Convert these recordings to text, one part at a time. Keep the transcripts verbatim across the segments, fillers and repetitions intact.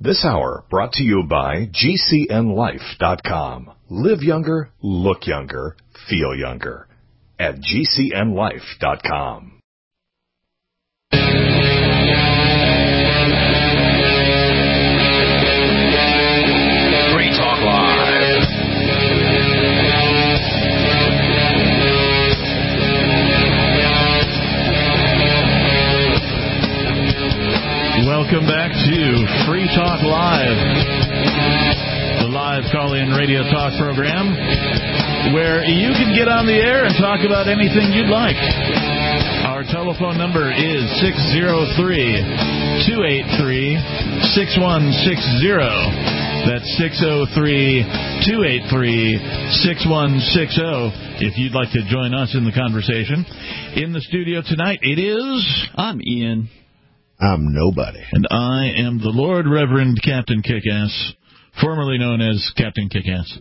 This hour brought to you by G C N life dot com. Live younger, look younger, feel younger. At G C N life dot com. Free Talk Live. Welcome back to Free Talk Live, the live call-in radio talk program where you can get on the air and talk about anything you'd like. Our telephone number is six oh three, two eight three, six one six zero. That's six oh three, two eight three, six one six zero if you'd like to join us in the conversation. In the studio tonight, it is... I'm Ian. I'm nobody. And I am the Lord Reverend Captain Kickass, formerly known as Captain Kickass.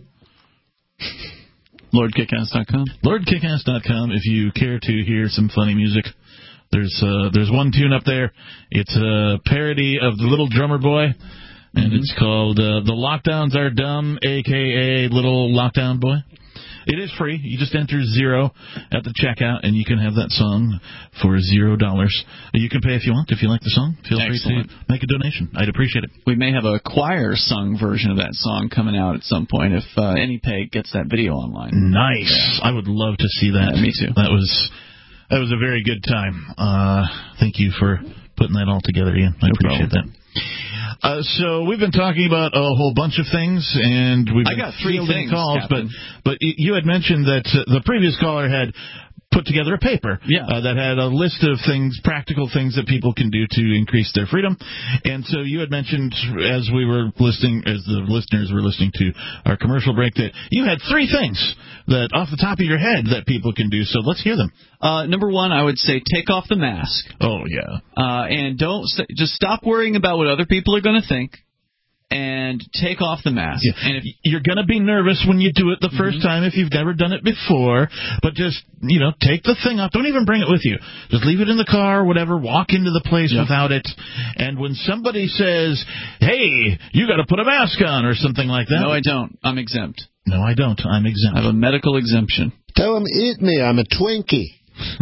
Lord Kickass dot com. Lord Kickass dot com if you care to hear some funny music. There's uh, there's one tune up there. It's a parody of The Little Drummer Boy, and mm-hmm. it's called uh, The Lockdowns Are Dumb, a k a. Little Lockdown Boy. It is free. You just enter zero at the checkout, and you can have that song for zero dollars. You can pay if you want. If you like the song, feel Excellent. free to make a donation. I'd appreciate it. We may have a choir-sung version of that song coming out at some point if uh, AnyPay gets that video online. Nice. Yeah. I would love to see that. Yeah, me too. That was that was a very good time. Uh, thank you for putting that all together, Ian. I no appreciate problem. that. Uh, so we've been talking about a whole bunch of things, and we've been I got three fielding things, calls, Captain. but but you had mentioned that uh, the previous caller had put together a paper yeah. uh, that had a list of things, practical things that people can do to increase their freedom. And so you had mentioned, as we were listening, as the listeners were listening to our commercial break, that you had three things that, off the top of your head, that people can do. So let's hear them. Uh, number one, I would say take off the mask. Oh, yeah. Uh, and don't just stop worrying about what other people are going to think. And take off the mask. Yeah. And if you're going to be nervous when you do it the first mm-hmm. time if you've never done it before, but just, you know, take the thing off. Don't even bring it with you. Just leave it in the car, whatever. Walk into the place yeah. without it. And when somebody says, hey, you got to put a mask on or something like that. No, I don't. I'm exempt. No, I don't. I'm exempt. I have a medical exemption. Tell them, eat me. I'm a Twinkie.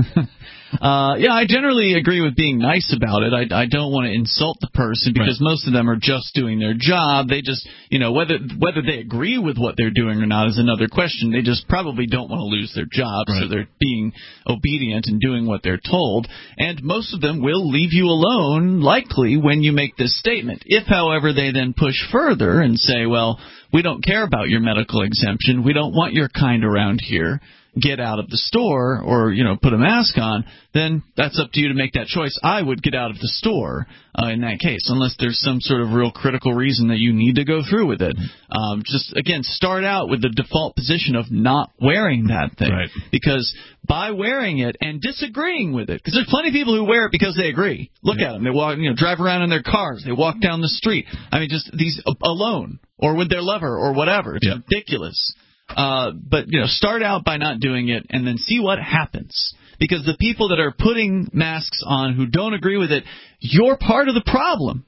Uh, yeah, I generally agree with being nice about it. I, I don't want to insult the person because right. most of them are just doing their job. They just, you know, whether whether they agree with what they're doing or not is another question. They just probably don't want to lose their job, right. so they're being obedient and doing what they're told. And most of them will leave you alone, likely, when you make this statement. If, however, they then push further and say, well, we don't care about your medical exemption. We don't want your kind around here. Get out of the store or, you know, put a mask on, then that's up to you to make that choice. I would get out of the store uh, in that case, unless there's some sort of real critical reason that you need to go through with it. Um, just, again, start out with the default position of not wearing that thing. Right. Because by wearing it and disagreeing with it, because there's plenty of people who wear it because they agree. Look yeah. at them. They walk, you know, drive around in their cars. They walk down the street. I mean, just these alone or with their lover or whatever. It's yeah. ridiculous. Uh, but, you know, start out by not doing it and then see what happens. Because the people that are putting masks on who don't agree with it, you're part of the problem.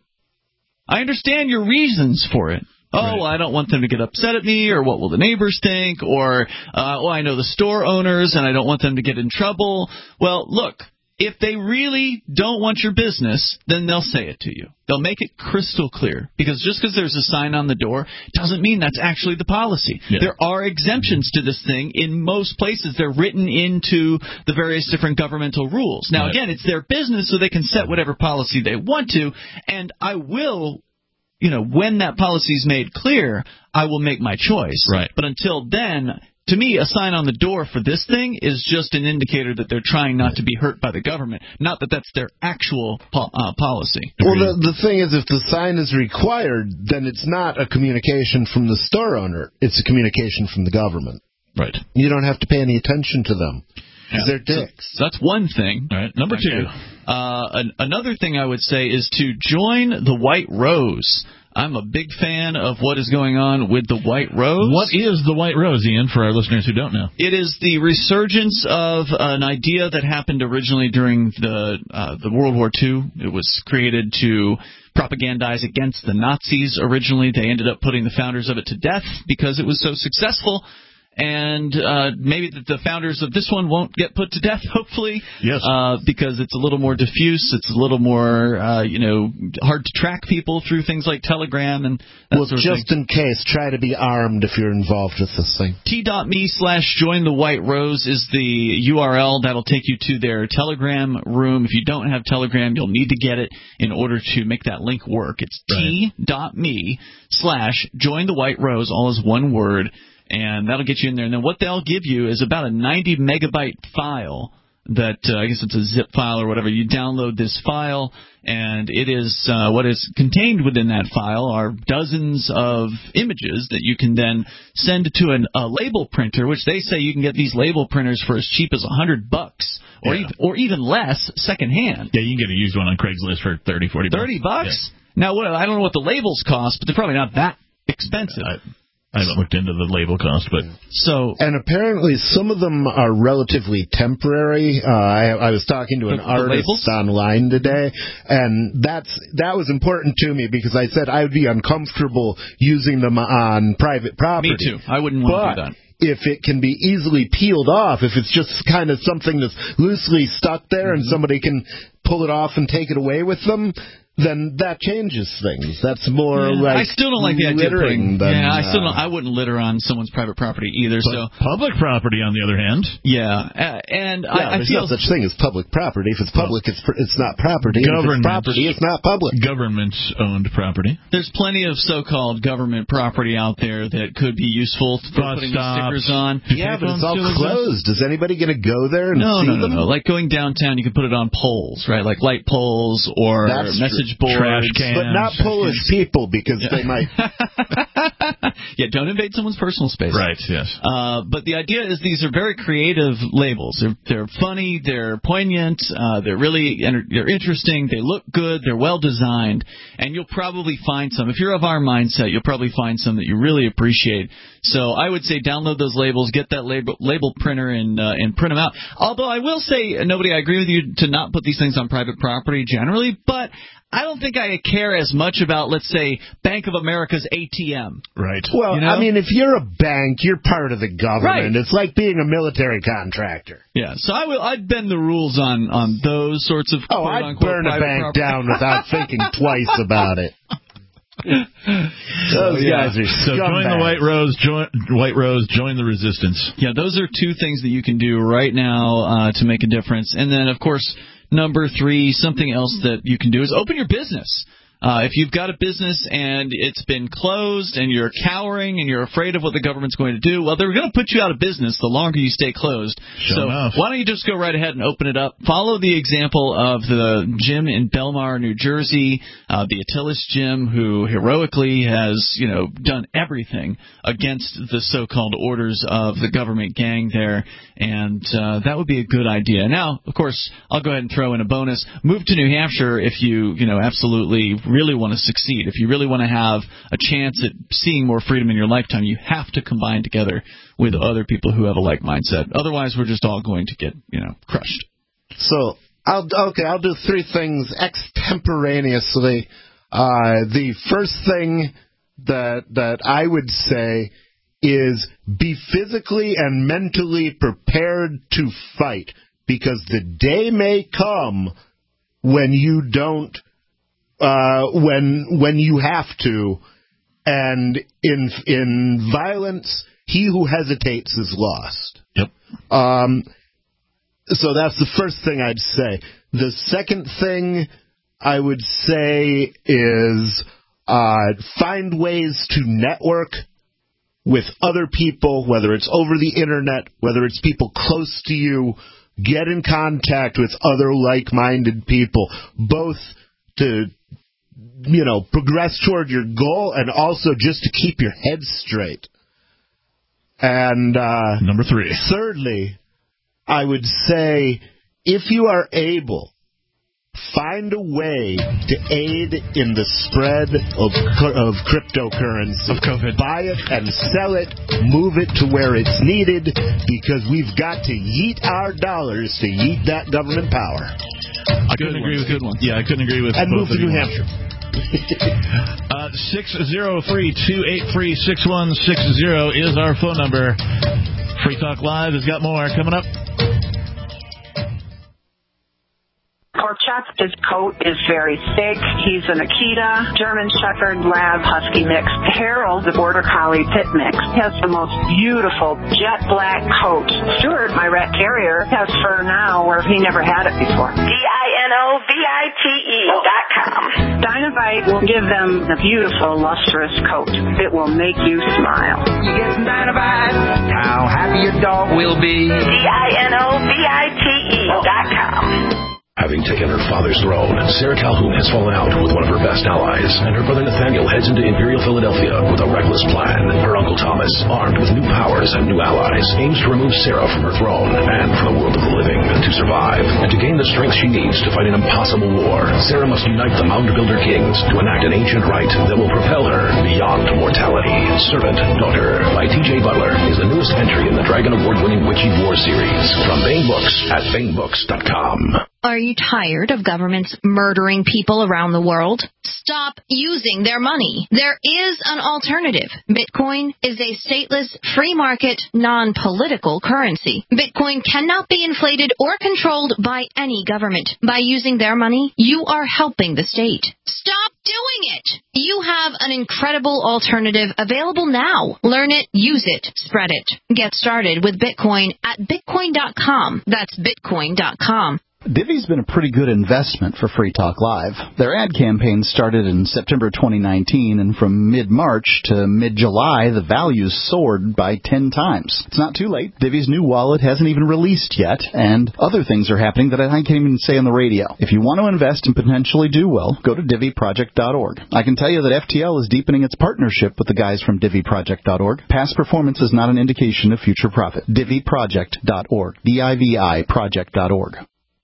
I understand your reasons for it. Oh, right. well, I don't want them to get upset at me, or what will the neighbors think, or, uh, oh, I know the store owners and I don't want them to get in trouble. Well, look. If they really don't want your business, then they'll say it to you. They'll make it crystal clear. Because just because there's a sign on the door doesn't mean that's actually the policy. Yeah. There are exemptions to this thing. In most places, they're written into the various different governmental rules. Now, right. again, it's their business, so they can set whatever policy they want to. And I will, you know, when that policy is made clear, I will make my choice. Right. But until then, to me, a sign on the door for this thing is just an indicator that they're trying not to be hurt by the government, not that that's their actual po- uh, policy. Well, the, the thing is, if the sign is required, then it's not a communication from the store owner. It's a communication from the government. Right. You don't have to pay any attention to them. Yeah. They're dicks. So that's one thing. All right. Number okay. two. Uh, an, another thing I would say is to join the White Rose. I'm a big fan of what is going on with the White Rose. What is the White Rose, Ian, for our listeners who don't know? It is the resurgence of an idea that happened originally during the uh, the World War Two. It was created to propagandize against the Nazis originally. They ended up putting the founders of it to death because it was so successful. And uh, maybe the, the founders of this one won't get put to death, hopefully, yes, uh, because it's a little more diffuse. It's a little more, uh, you know, hard to track people through things like Telegram and that well, sort of just thing. in case, try to be armed if you're involved with this thing. T.me slash join the White Rose is the U R L that'll take you to their Telegram room. If you don't have Telegram, you'll need to get it in order to make that link work. It's right. T.me slash join the White Rose, all is one word. And that'll get you in there. And then what they'll give you is about a ninety megabyte file that, uh, I guess it's a zip file or whatever. You download this file, and it is, uh, what is contained within that file are dozens of images that you can then send to an, a label printer, which they say you can get these label printers for as cheap as a hundred bucks, or, yeah. even, or even less secondhand. Yeah, you can get a used one on Craigslist for thirty, forty bucks. thirty bucks? Yeah. Now, what, I don't know what the labels cost, but they're probably not that expensive. I, I haven't looked into the label cost, but so and apparently some of them are relatively temporary. Uh, I, I was talking to an the, the artist labels? online today, and that's that was important to me because I said I would be uncomfortable using them on private property. Me too. I wouldn't want but to do that. If it can be easily peeled off, if it's just kind of something that's loosely stuck there mm-hmm. and somebody can pull it off and take it away with them, then that changes things. That's more yeah, like I still don't like the idea of putting, than, yeah, I still don't. uh, I wouldn't litter on someone's private property either. but So public property, on the other hand, yeah, uh, and yeah, I, I there's feel no such thing as public property. If it's public, it's it's not property. If it's property, it's not public. Government-owned property. There's plenty of so-called government property out there that could be useful for Bus putting stops. stickers on. Yeah, but it's all closed. Is anybody going to go there and No, see no, no, them? no. Like going downtown, you can put it on poles, right? Like light poles or That's message true. boards. Trash cans. But not Polish people, because Yeah. they might. Yeah, don't invade someone's personal space. Right, yes. Uh, but the idea is these are very creative labels. They're, they're funny, they're poignant, uh, they're really enter- they're interesting, they look good, they're well designed, and you'll probably find some. If you're of our mindset, you'll probably find some that you really appreciate. So I would say download those labels, get that label, label printer, and uh, and print them out. Although I will say, nobody, I agree with you to not put these things on private property generally, but I don't think I care as much about, let's say, Bank of America's A T M. Right. Well, You know? I mean, if you're a bank, you're part of the government. Right. It's like being a military contractor. Yeah, so I will, I'd bend the rules on, on those sorts of Oh, I'd quote-unquote burn a private bank property. down without thinking twice about it. Those yeah. guys are So join the scumbags. White Rose, join White Rose, join the resistance. Yeah, those are two things that you can do right now uh, to make a difference. And then, of course, number three, something else that you can do is open your business. Uh, if you've got a business and it's been closed and you're cowering and you're afraid of what the government's going to do, well, they're going to put you out of business the longer you stay closed. Sure so enough. why don't you just go right ahead and open it up? Follow the example of the gym in Belmar, New Jersey, uh, the Attilis Gym, who heroically has, you know, done everything against the so-called orders of the government gang there, and uh, that would be a good idea. Now, of course, I'll go ahead and throw in a bonus. Move to New Hampshire if you, you know, absolutely really want to succeed. If you really want to have a chance at seeing more freedom in your lifetime, you have to combine together with other people who have a like mindset. Otherwise, we're just all going to get, you know, crushed. So, I'll okay. I'll do three things extemporaneously. Uh, the first thing that that I would say is be physically and mentally prepared to fight, because the day may come when you don't, uh, when when you have to, and in in violence, he who hesitates is lost. Yep. Um. So that's the first thing I'd say. The second thing I would say is uh, find ways to network with other people, whether it's over the internet, whether it's people close to you. Get in contact with other like-minded people, both to, you know, progress toward your goal and also just to keep your head straight. And uh, Number three. thirdly, I would say, if you are able, find a way to aid in the spread of of cryptocurrency. Of COVID. Buy it and sell it, move it to where it's needed, because we've got to yeet our dollars to yeet that government power. I couldn't Good agree one, with good one. Yeah, I couldn't agree with And move both to of New you. Hampshire. uh, six oh three, two eight three, six one six zero is our phone number. Free Talk Live has got more coming up. Porkchop, his coat is very thick. He's an Akita, German Shepherd, Lab, Husky mix. Harold, the Border Collie Pit mix, has the most beautiful jet black coat. Stuart, my rat terrier, has fur now where he never had it before. D I N O V I T E dot com. Dinovite will give them the beautiful, lustrous coat. It will make you smile. You get some Dinovite, how happy your dog will be. D I N O V I T E dot com. Having taken her father's throne, Sarah Calhoun has fallen out with one of her best allies, and her brother Nathaniel heads into Imperial Philadelphia with a reckless plan. Her uncle Thomas, armed with new powers and new allies, aims to remove Sarah from her throne and from the world of the living. To survive, and to gain the strength she needs to fight an impossible war, Sarah must unite the Mound Builder Kings to enact an ancient rite that will propel her beyond mortality. Servant Daughter by T J Butler is the newest entry in the Dragon Award-winning Witchy War series from Bain Books at bain books dot com. Are you tired of governments murdering people around the world? Stop using their money. There is an alternative. Bitcoin is a stateless, free market, non-political currency. Bitcoin cannot be inflated or controlled by any government. By using their money, you are helping the state. Stop doing it. You have an incredible alternative available now. Learn it, use it, spread it. Get started with Bitcoin at bitcoin dot com. That's bitcoin dot com. Divvy's been a pretty good investment for Free Talk Live. Their ad campaign started in September twenty nineteen, and from mid-March to mid-July, the values soared by ten times. It's not too late. Divvy's new wallet hasn't even released yet, and other things are happening that I can't even say on the radio. If you want to invest and potentially do well, go to divvy project dot org. I can tell you that F T L is deepening its partnership with the guys from divvy project dot org. Past performance is not an indication of future profit. divvy project dot org. D I V I project dot org.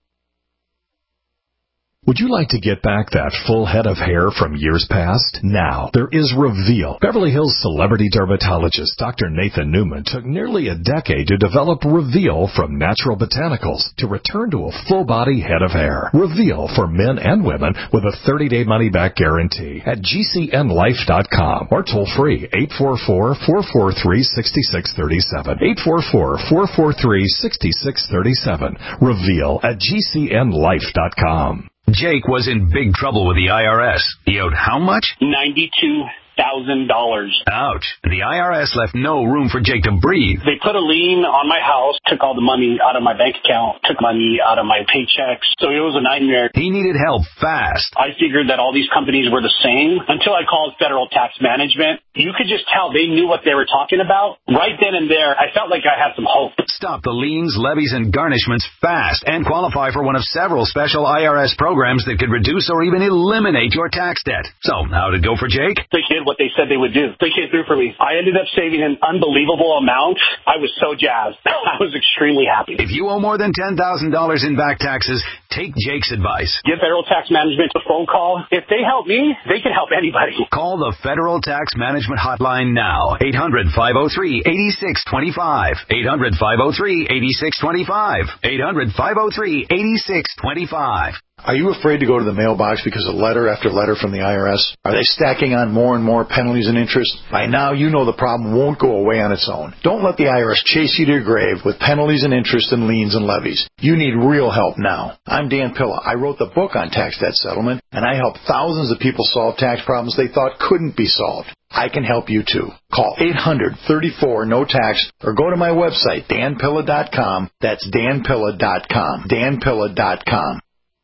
Would you like to get back that full head of hair from years past? Now, there is Reveal. Beverly Hills celebrity dermatologist Doctor Nathan Newman took nearly a decade to develop Reveal from natural botanicals to return to a full-body head of hair. Reveal for men and women with a thirty-day money-back guarantee at G C N life dot com or toll-free eight four four, four four three, six six three seven. eight four four, four four three, six six three seven. Reveal at G C N life dot com. Jake was in big trouble with the I R S. He owed how much? ninety-two thousand dollars. Ouch. The I R S left no room for Jake to breathe. They put a lien on my house, took all the money out of my bank account, took money out of my paychecks. So it was a nightmare. He needed help fast. I figured that all these companies were the same until I called Federal Tax Management. You could just tell they knew what they were talking about. Right then and there, I felt like I had some hope. Stop the liens, levies, and garnishments fast and qualify for one of several special I R S programs that could reduce or even eliminate your tax debt. So, how did it go for Jake? They did what they said they would do. They came through for me. I ended up saving an unbelievable amount. I was so jazzed. I was extremely happy. If you owe more than ten thousand dollars in back taxes, take Jake's advice. Give Federal Tax Management a phone call. If they help me, they can help anybody. Call the Federal Tax Management Hotline now. eight hundred, five oh three, eight six two five. eight hundred, five oh three, eight six two five. eight hundred, five oh three, eight six two five. Are you afraid to go to the mailbox because of letter after letter from the I R S? Are they stacking on more and more penalties and interest? By now, you know the problem won't go away on its own. Don't let the I R S chase you to your grave with penalties and interest and liens and levies. You need real help now. I'm Dan Pilla. I wrote the book on tax debt settlement, and I helped thousands of people solve tax problems they thought couldn't be solved. I can help you too. Call eight hundred, thirty-four, no tax or go to my website, dan pilla dot com. That's dan pilla dot com. dan pilla dot com.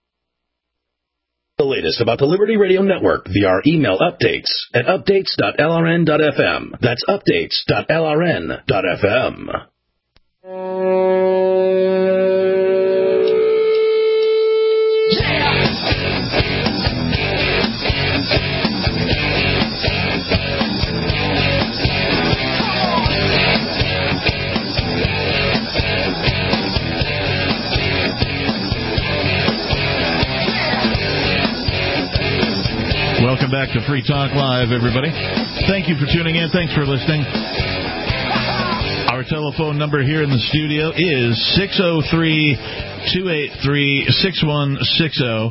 The latest about the Liberty Radio Network via our email updates at updates dot l r n dot f m. That's updates dot l r n dot f m. Welcome back to Free Talk Live, everybody. Thank you for tuning in. Thanks for listening. Our telephone number here in the studio is six oh three, two eight three, six one six oh.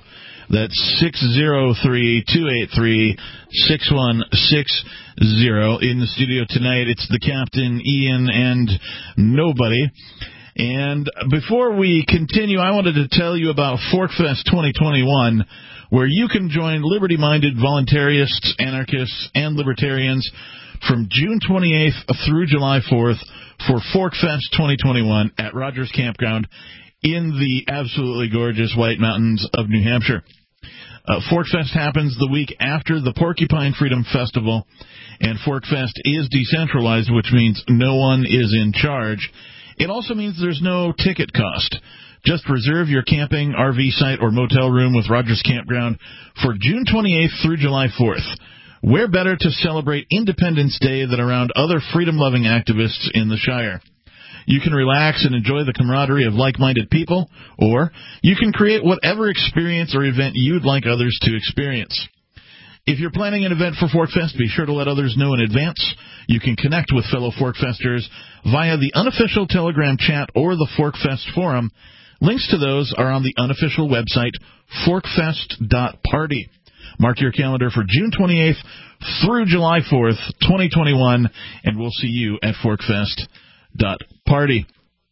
That's six oh three, two eight three, six one six zero. In the studio tonight, it's the Captain, Ian, and nobody. And before we continue, I wanted to tell you about ForkFest twenty twenty-one, where you can join liberty-minded voluntarists, anarchists, and libertarians from June twenty-eighth through July fourth for ForkFest twenty twenty-one at Rogers Campground in the absolutely gorgeous White Mountains of New Hampshire. Uh, ForkFest happens the week after the Porcupine Freedom Festival, and ForkFest is decentralized, which means no one is in charge. It also means there's no ticket cost. Just reserve your camping, R V site, or motel room with Rogers Campground for June twenty-eighth through July fourth. Where better to celebrate Independence Day than around other freedom-loving activists in the Shire? You can relax and enjoy the camaraderie of like-minded people, or you can create whatever experience or event you'd like others to experience. If you're planning an event for ForkFest, be sure to let others know in advance. You can connect with fellow ForkFesters via the unofficial Telegram chat or the ForkFest forum. Links to those are on the unofficial website, forkfest dot party. Mark your calendar for June twenty-eighth through July fourth, twenty twenty-one, and we'll see you at forkfest dot party.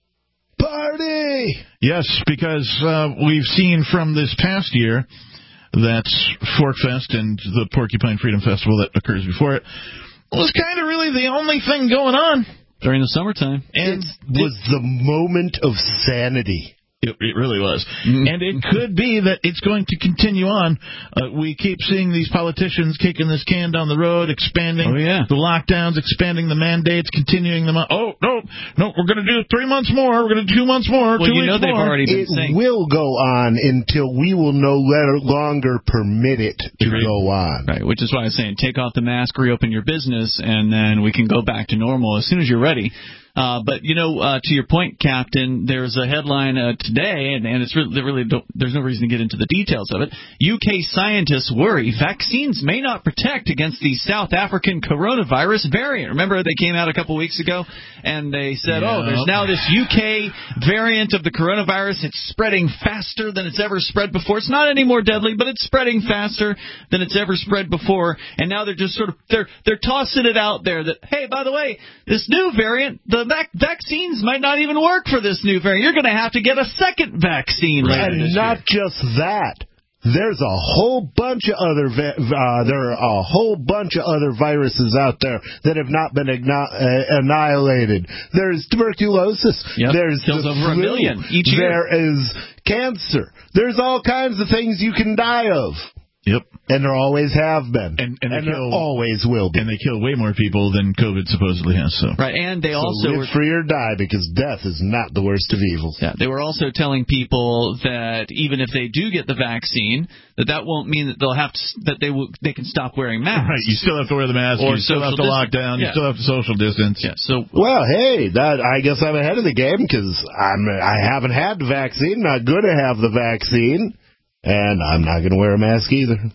Party! Yes, because uh, we've seen from this past year that ForkFest and the Porcupine Freedom Festival that occurs before it was kind of really the only thing going on during the summertime. And it was the moment of sanity. It, it really was. Mm-hmm. And it could be that it's going to continue on. Uh, we keep seeing these politicians kicking this can down the road, expanding oh, yeah. the lockdowns, expanding the mandates, continuing them. Oh, no, no, we're going to do three months more. We're going to do two months more. Well, two you know they've more. already been It saying. will go on until we will no longer permit it to right. go on. Right, which is why I was saying take off the mask, reopen your business, and then we can go back to normal as soon as you're ready. Uh, but, you know, uh, to your point, Captain, there's a headline uh, today, and, and it's really, really don't, there's no reason to get into the details of it. U K scientists worry vaccines may not protect against the South African coronavirus variant. Remember, they came out a couple weeks ago, and they said, yeah. oh, there's now this U K variant of the coronavirus. It's spreading faster than it's ever spread before. It's not any more deadly, but it's spreading faster than it's ever spread before. And now they're just sort of, they're, they're tossing it out there that, hey, by the way, this new variant, the Vac- vaccines might not even work for this new variant. You're going to have to get a second vaccine later and this not year. just that. There's a whole bunch of other va- uh, there are a whole bunch of other viruses out there that have not been igno- uh, annihilated. There's tuberculosis. Yep. There's kills the over flu. a million each year. There is cancer. There's all kinds of things you can die of. Yep. And there always have been. And, and, and kill, there always will be. And they kill way more people than COVID supposedly has. So Right, and they so also... live were, free or die, because death is not the worst of evils. Yeah, they were also telling people that even if they do get the vaccine, that that won't mean that they'll have to, that they will, they can stop wearing masks. Right, you still have to wear the mask, or you still have to lock down, yeah. you still have to social distance. Yeah, so... Well, hey, that I guess I'm ahead of the game, because I'm I haven't had the vaccine, not going to have the vaccine, and I'm not going to wear a mask either.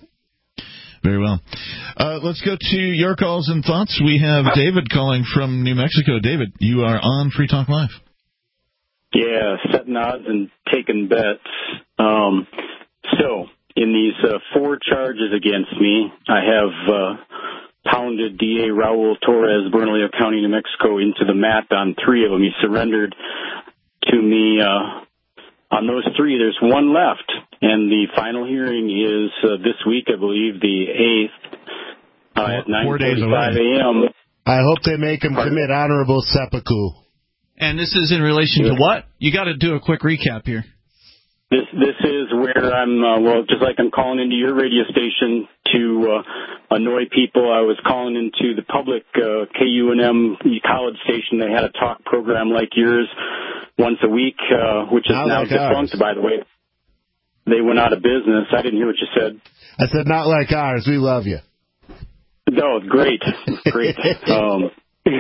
Very well. Uh, let's go to your calls and thoughts. We have David calling from New Mexico. David, you are on Free Talk Live. Yeah, setting odds and taking bets. Um, so, in these uh, four charges against me, I have uh, pounded D A Raul Torres, Bernalillo County, New Mexico, into the mat on three of them. He surrendered to me uh, on those three. There's one left. And the final hearing is uh, this week, I believe, the eighth, uh, at nine forty-five a.m. I hope they make him Pardon? commit honorable seppuku. And this is in relation yeah. to what? You got to do a quick recap here. This this is where I'm, uh, well, just like I'm calling into your radio station to uh, annoy people. I was calling into the public uh, K U N M college station. They had a talk program like yours once a week, uh, which is Not now like defunct, ours. by the way. They went out of business. I didn't hear what you said. I said, not like ours. We love you. No, great. Great. um,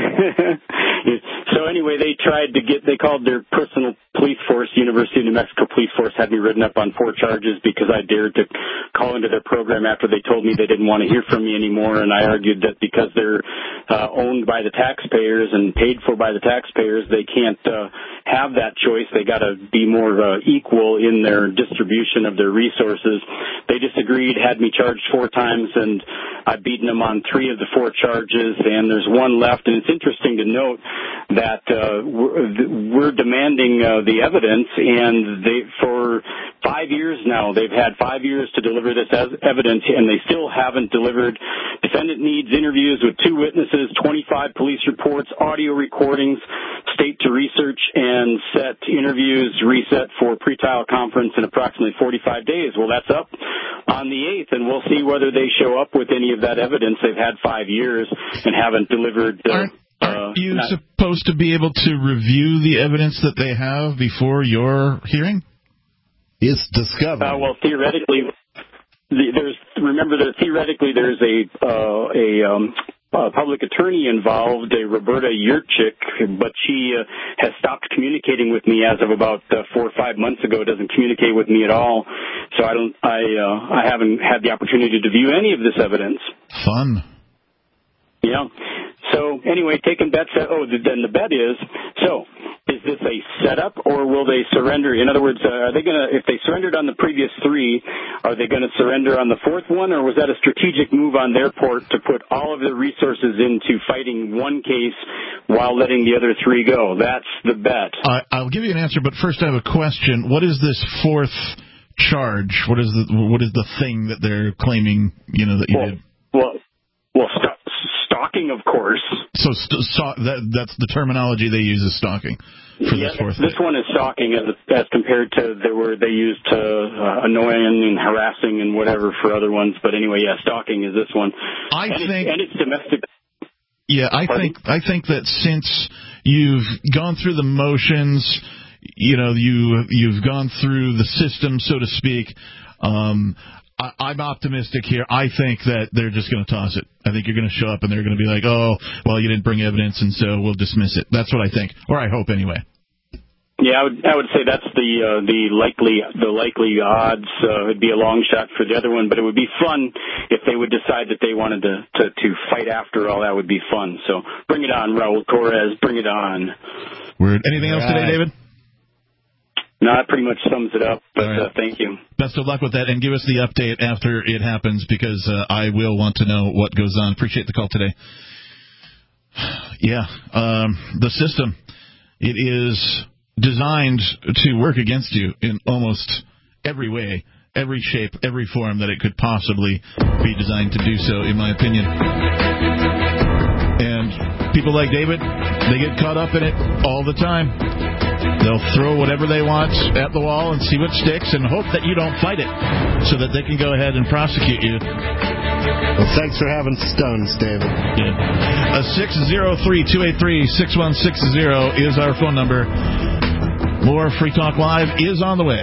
so anyway, they tried to get, they called their personal police force, University of New Mexico Police Force, had me written up on four charges because I dared to call into their program after they told me they didn't want to hear from me anymore. And I argued that because they're uh, owned by the taxpayers and paid for by the taxpayers, they can't uh, have that choice. They got to be more uh, equal in their distribution of their resources. They disagreed, had me charged four times, and I've beaten them on three of the four charges, and there's one left. And it's interesting to note that uh, we're, we're demanding uh, the evidence, and they for five years now, they've had five years to deliver this as evidence, and they still haven't delivered. Defendant needs interviews with two witnesses, twenty-five police reports, audio recordings, state to research and set interviews, reset for pre-trial conference in approximately forty-five days. Well, that's up on the eighth, and we'll see whether they show up with any of that evidence. They've had five years and haven't delivered. Uh, Aren't, aren't you not, supposed to be able to review the evidence that they have before your hearing? It's discovered. Uh, well, theoretically, there's remember that theoretically there's a uh, a um, uh, public attorney involved, a Roberta Yurchik, but she uh, has stopped communicating with me as of about uh, four or five months ago. Doesn't communicate with me at all, so I don't. I uh, I haven't had the opportunity to view any of this evidence. Fun. Yeah. So anyway, taking bets. Uh, oh, then the bet is so. Is this a setup, or will they surrender? In other words, uh, are they going to, if they surrendered on the previous three, are they going to surrender on the fourth one, or was that a strategic move on their part to put all of their resources into fighting one case while letting the other three go? That's the bet. Uh, I'll give you an answer, but first I have a question. What is this fourth charge? What is the what is the thing that they're claiming? You know that you well, did. Well, well, st- stalking, of course. So st- st- that that's the terminology they use is stalking. For yeah, this fourth this thing. one is stalking as as compared to the word they used to uh, annoying and harassing and whatever for other ones. But anyway, yeah, stalking is this one. I and think, it's, and it's domestic. Yeah, I Pardon? think I think that since you've gone through the motions, you know, you you've gone through the system, so to speak. Um, I, I'm optimistic here. I think that they're just going to toss it. I think you're going to show up and they're going to be like, oh, well, you didn't bring evidence, and so we'll dismiss it. That's what I think, or I hope anyway. Yeah, I would I would say that's the uh, the likely the likely odds. Uh, it'd be a long shot for the other one, but it would be fun if they would decide that they wanted to, to to fight after all. That would be fun. So bring it on, Raul Torres. Bring it on. Word. Anything else All right. today, David? No, that pretty much sums it up, but right. uh, thank you. Best of luck with that, and give us the update after it happens, because uh, I will want to know what goes on. Appreciate the call today. Yeah, um, the system, it is designed to work against you in almost every way, every shape, every form that it could possibly be designed to do so, in my opinion. And people like David, they get caught up in it all the time. They'll throw whatever they want at the wall and see what sticks and hope that you don't fight it so that they can go ahead and prosecute you. Well, thanks for having stones, David. Yeah. Uh, six oh three, two eight three, six one six zero is our phone number. More Free Talk Live is on the way.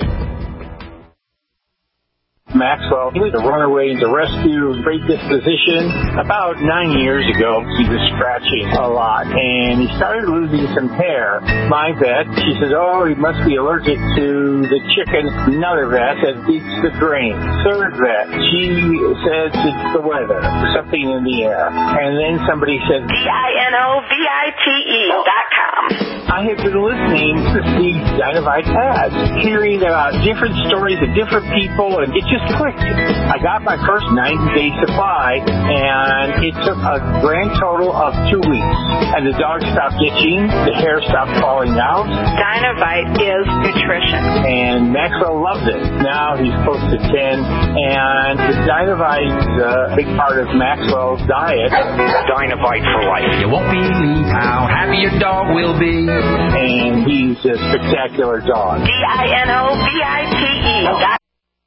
Maxwell, he was a runaway into rescue, great disposition. About nine years ago, he was scratching a lot, and he started losing some hair. My vet, she says, oh, he must be allergic to the chicken. Another vet said, it's the grain. Third vet, she says it's the weather, something in the air. And then somebody said, D I N O V I T E dot com. I have been listening to these Dynavite ads, hearing about different stories of different people, and it just clicked. I got my first ninety-day supply, and it took a grand total of two weeks. And the dog stopped itching, the hair stopped falling out. Dynavite is nutrition. And Maxwell loves it. Now he's close to ten, and the Dynavite's a big part of Maxwell's diet. Dynavite for life. You won't believe how happy your dog will be. And he's a spectacular dog. D I N O V I T E dot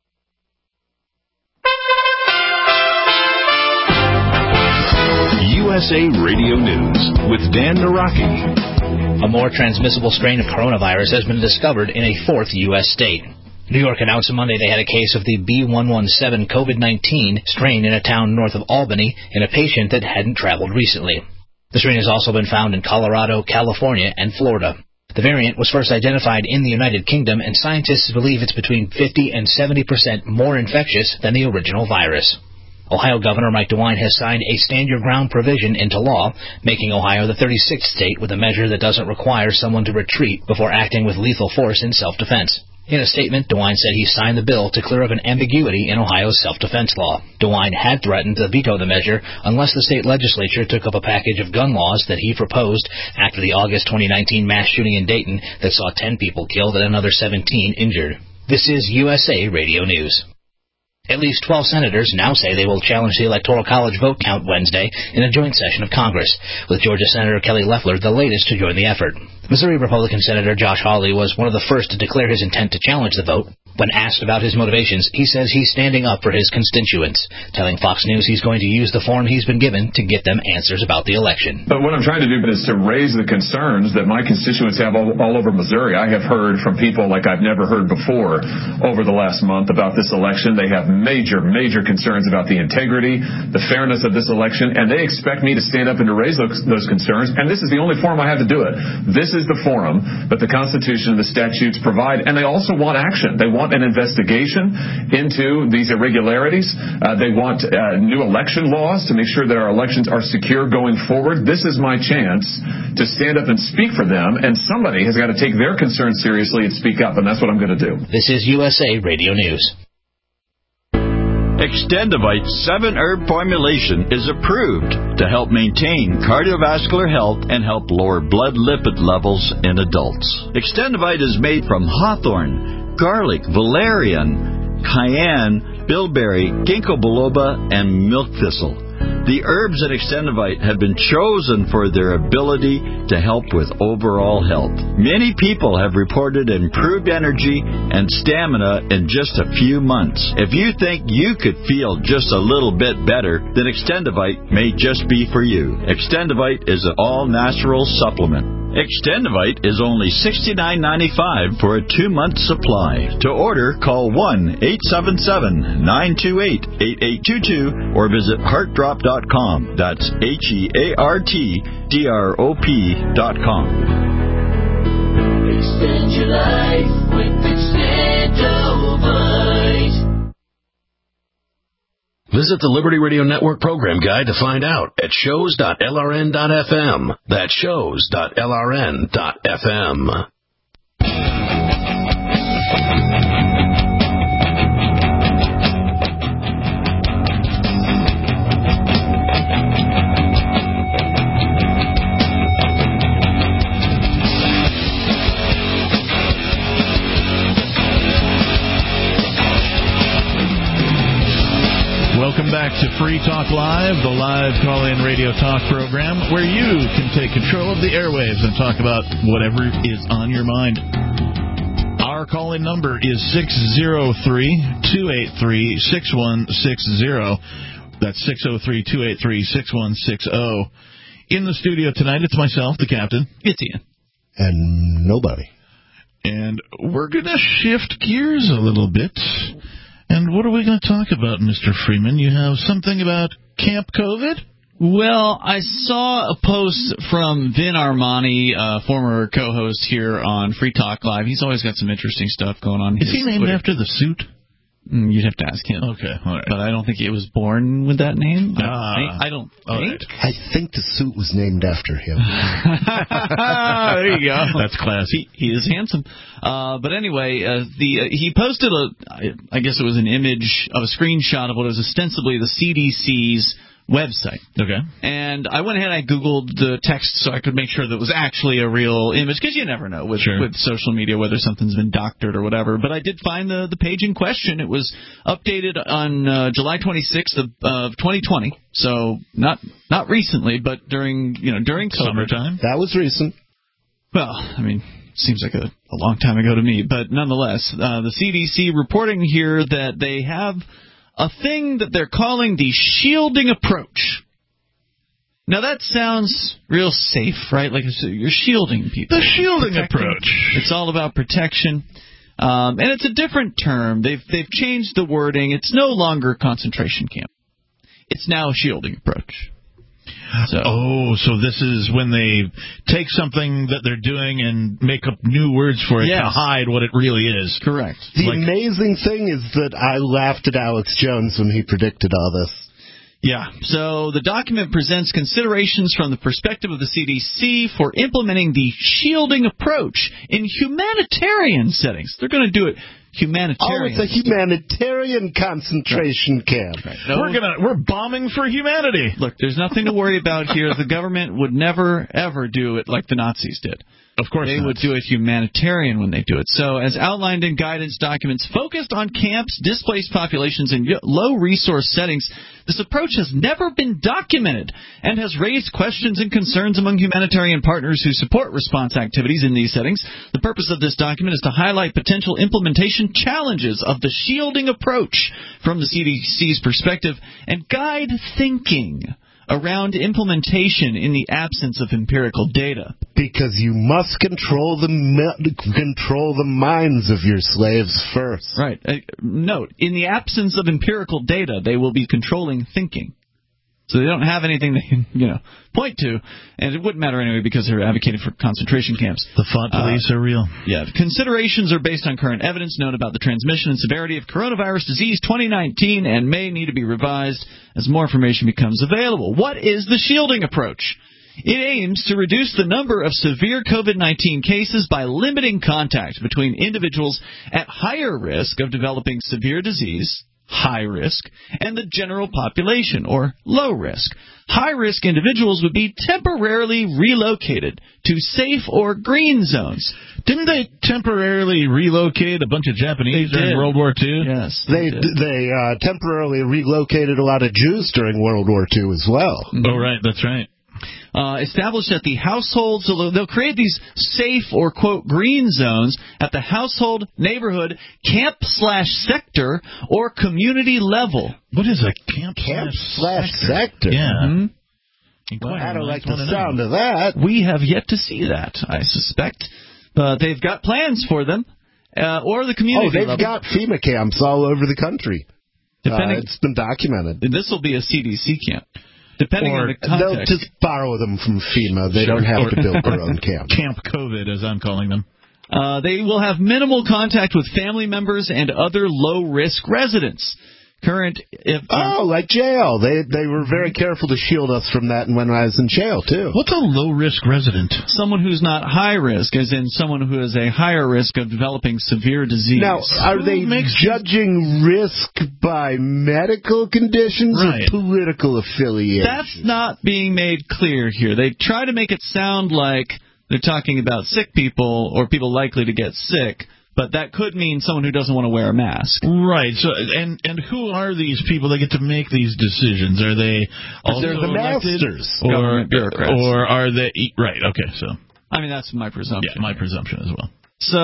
U S A Radio News with Dan Naraki. A more transmissible strain of coronavirus has been discovered in a fourth U S state. New York announced Monday they had a case of the B one one seven COVID nineteen strain in a town north of Albany in a patient that hadn't traveled recently. The strain has also been found in Colorado, California, and Florida. The variant was first identified in the United Kingdom, and scientists believe it's between fifty and seventy percent more infectious than the original virus. Ohio Governor Mike DeWine has signed a stand-your-ground provision into law, making Ohio the thirty-sixth state with a measure that doesn't require someone to retreat before acting with lethal force in self-defense. In a statement, DeWine said he signed the bill to clear up an ambiguity in Ohio's self-defense law. DeWine had threatened to veto the measure unless the state legislature took up a package of gun laws that he proposed after the August twenty nineteen mass shooting in Dayton that saw ten people killed and another seventeen injured. This is U S A Radio News. At least twelve senators now say they will challenge the Electoral College vote count Wednesday in a joint session of Congress, with Georgia Senator Kelly Loeffler the latest to join the effort. Missouri Republican Senator Josh Hawley was one of the first to declare his intent to challenge the vote. When asked about his motivations, he says he's standing up for his constituents, telling Fox News he's going to use the forum he's been given to get them answers about the election. But what I'm trying to do is to raise the concerns that my constituents have all, all over Missouri. I have heard from people like I've never heard before over the last month about this election. They have major, major concerns about the integrity, the fairness of this election, and they expect me to stand up and to raise those, those concerns, and this is the only forum I have to do it. This is the forum that the Constitution and the statutes provide, and they also want action. They want an investigation into these irregularities. Uh, they want uh, new election laws to make sure that our elections are secure going forward. This is my chance to stand up and speak for them, and somebody has got to take their concerns seriously and speak up, and that's what I'm going to do. This is U S A Radio News. Extendivite seven herb formulation is approved to help maintain cardiovascular health and help lower blood lipid levels in adults. Extendivite is made from hawthorn, garlic, valerian, cayenne, bilberry, ginkgo biloba, and milk thistle. The herbs in Extendivite have been chosen for their ability to help with overall health. Many people have reported improved energy and stamina in just a few months. If you think you could feel just a little bit better, then Extendivite may just be for you. Extendivite is an all-natural supplement. Extendivite is only sixty-nine ninety-five for a two-month supply. To order, call one eight seven seven, nine two eight, eight eight two two or visit heart drop dot com. That's H E A R T D R O P dot com. Extend your life with Extendivite. Visit the Liberty Radio Network program guide to find out at shows dot L R N dot F M. That's shows dot L R N dot F M. Welcome back to Free Talk Live, the live call-in radio talk program where you can take control of the airwaves and talk about whatever is on your mind. Our call-in number is six oh three, two eight three, six one six zero. That's six oh three, two eight three, six one six zero. In the studio tonight, it's myself, the captain. It's Ian. And nobody. And we're going to shift gears a little bit. And what are we going to talk about, Mister Freeman? You have something about Camp COVID? Well, I saw a post from Vin Armani, uh, former co-host here on Free Talk Live. He's always got some interesting stuff going on. Is he named Twitter. After the suit? Mm, you'd have to ask him. Okay, all right. But I don't think he was born with that name. Ah, I, I don't all think. Right. I think the suit was named after him. There you go. That's classy. He, he is handsome. Uh, but anyway, uh, the uh, he posted a, I guess it was an image of a screenshot of what was ostensibly the C D C's website. Okay. And I went ahead and I Googled the text so I could make sure that it was actually a real image, because you never know with, sure. with social media whether something's been doctored or whatever. But I did find the, the page in question. It was updated on uh, July twenty-sixth of, of twenty twenty, so not not recently, but during you know during COVID. Summertime. That was recent. Well, I mean, seems like a, a long time ago to me, but nonetheless, uh, the C D C reporting here that they have a thing that they're calling the shielding approach. Now that sounds real safe, right? Like you're shielding people. The shielding protecting. approach. It's all about protection. Um, and it's a different term. They've they've changed the wording. It's no longer concentration camp. It's now a shielding approach. So. Oh, so this is when they take something that they're doing and make up new words for it yes. to hide what it really is. Correct. The like, amazing thing is that I laughed at Alex Jones when he predicted all this. Yeah. So the document presents considerations from the perspective of the C D C for implementing the shielding approach in humanitarian settings. They're going to do it humanitarian. Oh, it's a humanitarian concentration camp. Right. No, we're gonna we're bombing for humanity. Look, there's nothing to worry about here. The government would never ever do it like the Nazis did. Of course they not. would do it humanitarian when they do it. So, as outlined in guidance documents focused on camps, displaced populations, and low-resource settings, this approach has never been documented and has raised questions and concerns among humanitarian partners who support response activities in these settings. The purpose of this document is to highlight potential implementation challenges of the shielding approach from the C D C's perspective and guide thinking around implementation in the absence of empirical data. Because you must control the control the minds of your slaves first. Right. Uh, note, in the absence of empirical data, they will be controlling thinking. So they don't have anything they can, you know, point to, and it wouldn't matter anyway because they're advocating for concentration camps. The thought police uh, are real. Yeah. Considerations are based on current evidence known about the transmission and severity of coronavirus disease twenty nineteen and may need to be revised as more information becomes available. What is the shielding approach? It aims to reduce the number of severe COVID nineteen cases by limiting contact between individuals at higher risk of developing severe disease, high risk, and the general population, or low risk. High-risk individuals would be temporarily relocated to safe or green zones. Didn't they temporarily relocate a bunch of Japanese during World War Two? Yes. They they, they uh, temporarily relocated a lot of Jews during World War Two as well. Mm-hmm. Oh, right, that's right. Uh, established at the household, so they'll create these safe or, quote, green zones at the household, neighborhood, camp slash sector, or community level. What is a camp, camp slash sector? sector? Yeah. Mm-hmm. Well, I don't like the sound of that. We have yet to see that, I suspect. But they've got plans for them, uh, or the community Oh, they've level. got FEMA camps all over the country. Depending, uh, it's been documented. This will be a C D C camp. Depending or on the context. They'll just borrow them from FEMA. They sure. don't have or, to build their own camp. Camp COVID, as I'm calling them. Uh, they will have minimal contact with family members and other low-risk residents. Current, if, oh, like jail. They they were very careful to shield us from that when I was in jail, too. What's a low-risk resident? Someone who's not high-risk, as in someone who has a higher risk of developing severe disease. Now, are who they judging risk by medical conditions right. or political affiliation? That's not being made clear here. They try to make it sound like they're talking about sick people or people likely to get sick. But that could mean someone who doesn't want to wear a mask. Right. So, and and who are these people that get to make these decisions? Are they also They're the elected, masters, or government bureaucrats, or are they right? Okay, so I mean that's my presumption. Yeah, my presumption as well.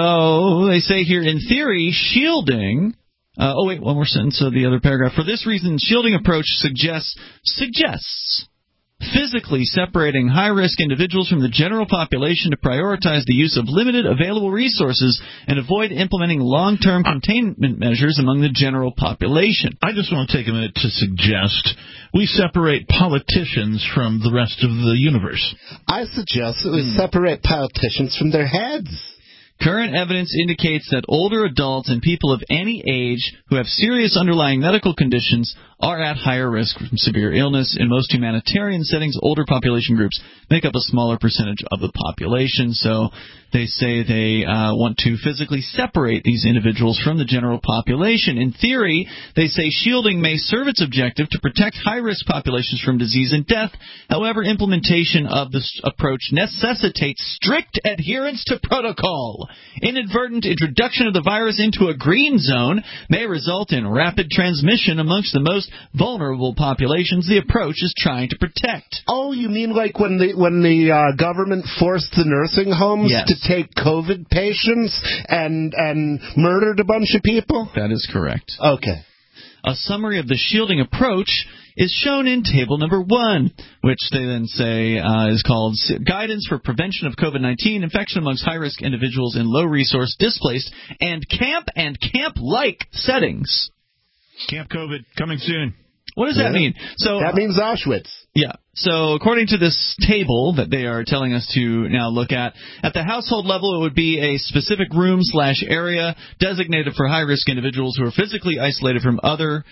So they say here, in theory, shielding. Uh, oh wait, one more sentence of the other paragraph. For this reason, shielding approach suggests suggests. physically separating high-risk individuals from the general population to prioritize the use of limited available resources and avoid implementing long-term containment measures among the general population. I just want to take a minute to suggest we separate politicians from the rest of the universe. I suggest that we separate politicians from their heads. Current evidence indicates that older adults and people of any age who have serious underlying medical conditions are at higher risk from severe illness. In most humanitarian settings, older population groups make up a smaller percentage of the population. So they say they uh, want to physically separate these individuals from the general population. In theory, they say shielding may serve its objective to protect high-risk populations from disease and death. However, implementation of this approach necessitates strict adherence to protocol. Inadvertent introduction of the virus into a green zone may result in rapid transmission amongst the most vulnerable populations the approach is trying to protect. Oh, you mean like when the when the uh, government forced the nursing homes yes. to take COVID patients and and murdered a bunch of people? That is correct. Okay. A summary of the shielding approach is shown in table number one, which they then say uh, is called Guidance for Prevention of COVID nineteen Infection Amongst High-Risk Individuals in Low-Resource, Displaced, and Camp and Camp-like Settings. Camp COVID coming soon. What does yeah. that mean? So that means Auschwitz. Yeah. So according to this table that they are telling us to now look at, at the household level, it would be a specific room slash area designated for high-risk individuals who are physically isolated from other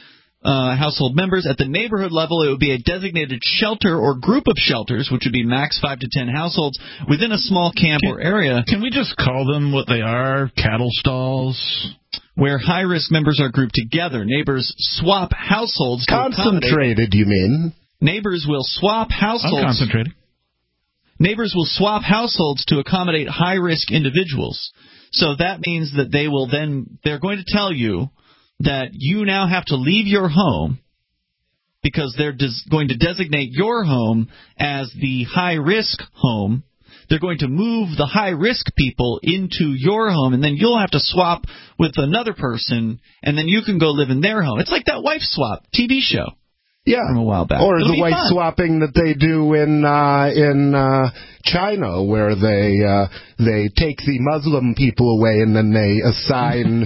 uh, household members. At the neighborhood level, it would be a designated shelter or group of shelters, which would be max five to ten households within a small camp can, or area. Can we just call them what they are? Cattle stalls? Where high-risk members are grouped together. Neighbors swap households. Concentrated, you mean? Neighbors will swap households. I'm concentrating. Neighbors will swap households to accommodate high-risk individuals. So that means that they will then, they're going to tell you that you now have to leave your home because they're des- going to designate your home as the high-risk home. They're going to move the high-risk people into your home, and then you'll have to swap with another person, and then you can go live in their home. It's like that wife swap T V show. Yeah, from a while back. Or It'll the wife fun. swapping that they do in uh, in uh, China, where they uh, they take the Muslim people away and then they assign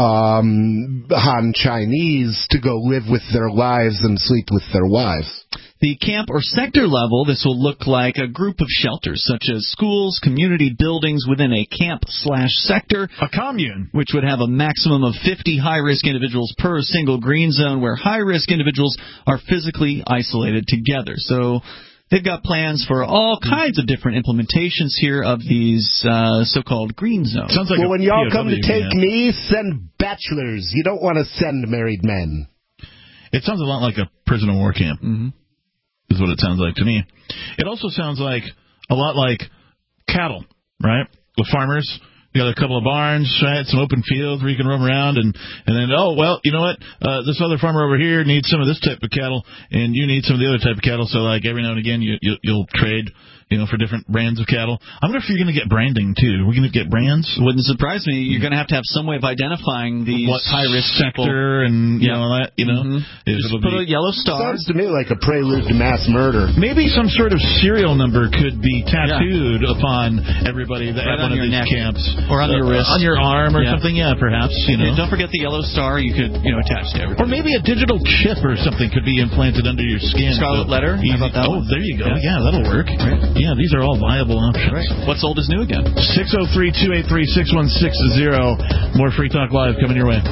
um, Han Chinese to go live with their wives and sleep with their wives. The camp or sector level, this will look like a group of shelters, such as schools, community buildings within a camp slash sector. A commune. Which would have a maximum of fifty high-risk individuals per single green zone, where high-risk individuals are physically isolated together. So they've got plans for all kinds of different implementations here of these uh, so-called green zones. Sounds like well, when y'all come to take yeah. me, send bachelors. You don't want to send married men. It sounds a lot like a prison of war camp. Mm-hmm. Is what it sounds like to me. It also sounds like a lot like cattle, right? With farmers, you got a couple of barns, right? Some open fields where you can roam around, and and then oh well, you know what? Uh, this other farmer over here needs some of this type of cattle, and you need some of the other type of cattle. So like every now and again, you, you you'll trade. You know, for different brands of cattle. I wonder if you're going to get branding, too. We're going to get brands? Wouldn't surprise me. You're going to have to have some way of identifying these what high-risk sector people. And, you yeah. know, all that, you know. Mm-hmm. Just put be, a yellow star. Sounds to me like a prelude to mass murder. Maybe some sort of serial number could be tattooed yeah. upon everybody that right at one of these neck. camps. Or on uh, your wrist. On your arm or yeah. something, yeah, perhaps. You know. Yeah, don't forget the yellow star you could, you know, attach to everything. Or maybe a digital chip or something could be implanted under your skin. Scarlet so letter? How about that oh, one? there you go. Yeah, yeah that'll work. Right. Yeah, these are all viable options. Right. What's old is new again. six oh three, two eight three, six one six zero. More Free Talk Live coming your way.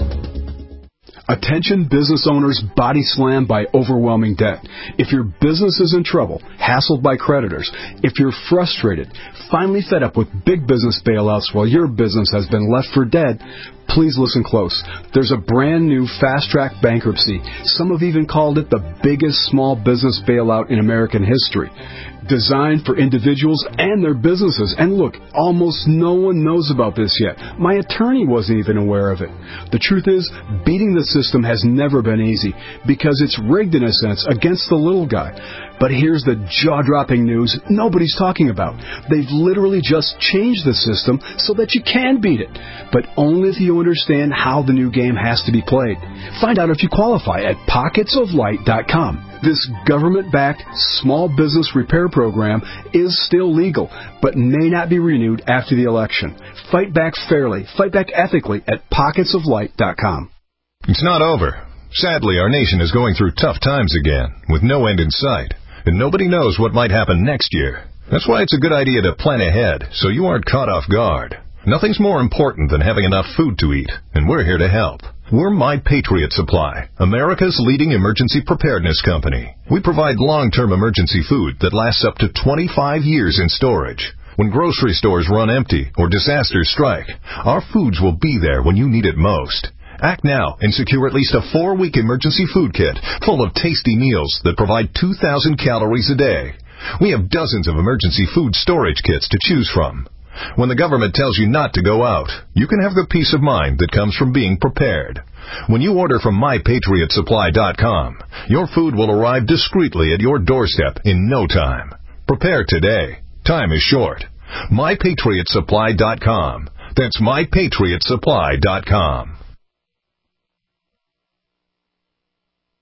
Attention business owners body slammed by overwhelming debt. If your business is in trouble, hassled by creditors, if you're frustrated, finally fed up with big business bailouts while your business has been left for dead, please listen close. There's a brand new fast-track bankruptcy. Some have even called it the biggest small business bailout in American history. Designed for individuals and their businesses. And look, almost no one knows about this yet. My attorney wasn't even aware of it. The truth is, beating the system has never been easy because it's rigged in a sense against the little guy. But here's the jaw-dropping news nobody's talking about. They've literally just changed the system so that you can beat it, but only if you understand how the new game has to be played. Find out if you qualify at pockets of light dot com. This government-backed small business repair program is still legal, but may not be renewed after the election. Fight back fairly, fight back ethically at pockets of light dot com. It's not over. Sadly, our nation is going through tough times again, with no end in sight, and nobody knows what might happen next year. That's why it's a good idea to plan ahead, so you aren't caught off guard. Nothing's more important than having enough food to eat, and we're here to help. We're My Patriot Supply, America's leading emergency preparedness company. We provide long-term emergency food that lasts up to twenty-five years in storage. When grocery stores run empty or disasters strike, our foods will be there when you need it most. Act now and secure at least a four-week emergency food kit full of tasty meals that provide two thousand calories a day. We have dozens of emergency food storage kits to choose from. When the government tells you not to go out, you can have the peace of mind that comes from being prepared. When you order from my patriot supply dot com, your food will arrive discreetly at your doorstep in no time. Prepare today. Time is short. my patriot supply dot com. That's my patriot supply dot com.